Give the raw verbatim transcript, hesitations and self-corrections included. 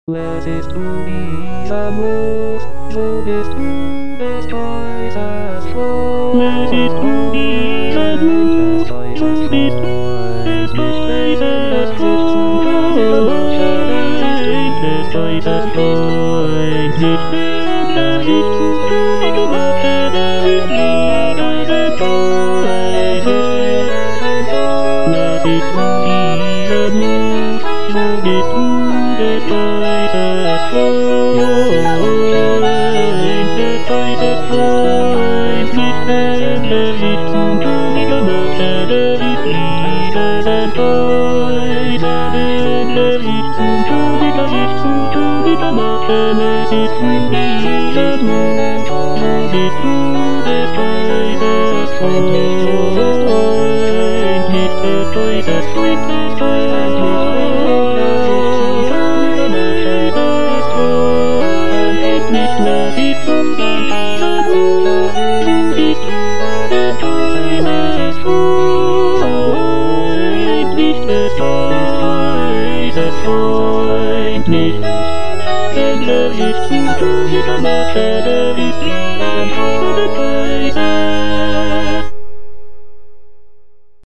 Let it be the most, so this destroys us all. Let it be the most, Destroys so us this all. destroys us all. Destroys us all. This Let it be the most, so this destroys us all. Destroys us all. This let it be the most, let it be the toys. Let it be the most, to be the most, let it be the most, so this destroys us all. Destroys us, sweet destroys us all. Destroys us all. Let it be the most, so this destroys us all. Destroys us all. Let it be the most, let it be the toys.